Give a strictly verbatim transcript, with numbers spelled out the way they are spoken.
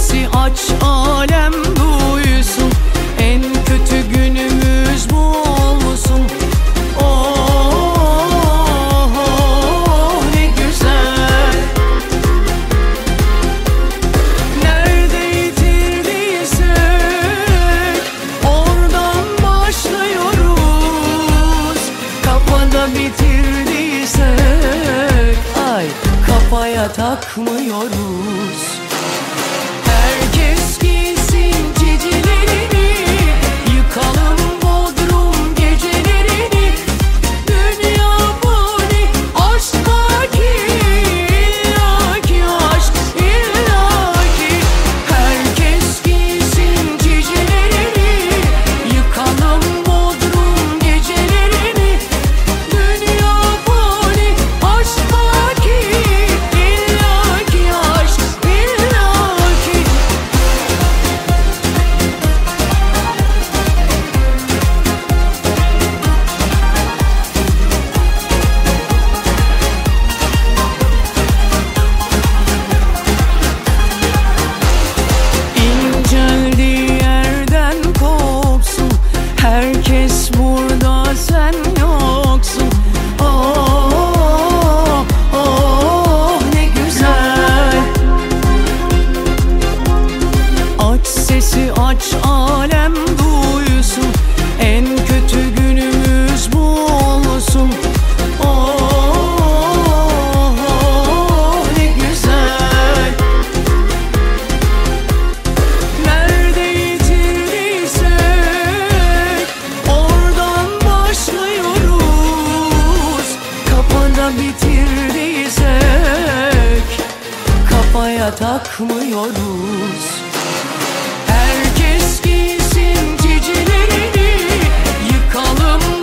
sesi aç, alem duysun. En kötü günümüz bu olsun. Oh, ne güzel. Nerede yitirdiysek oradan başlıyoruz. Kafada bitirdiysek ay kafaya takmıyoruz. Herkes giysin cicilerini, yıkalım Bodrum gecelerini. Dünya fani, aşk baki, illaki aşk, illaki. Herkes giysin cicilerini, yıkalım Bodrum gecelerini. Dünya fani, aşk baki, illaki aşk, illaki. İnceldiği yerden kopsun. Herkes burada, sen yoksun. Oh, oh, ne güzel. Aç sesi aç, alem duysun. En kötü günümüz bu olsun. Oh, ne güzel. Nerede yitirdiysek oradan başlıyoruz. Kafada bitirdiysek kafaya takmıyoruz. Herkes giysin cicilerini, yıkalım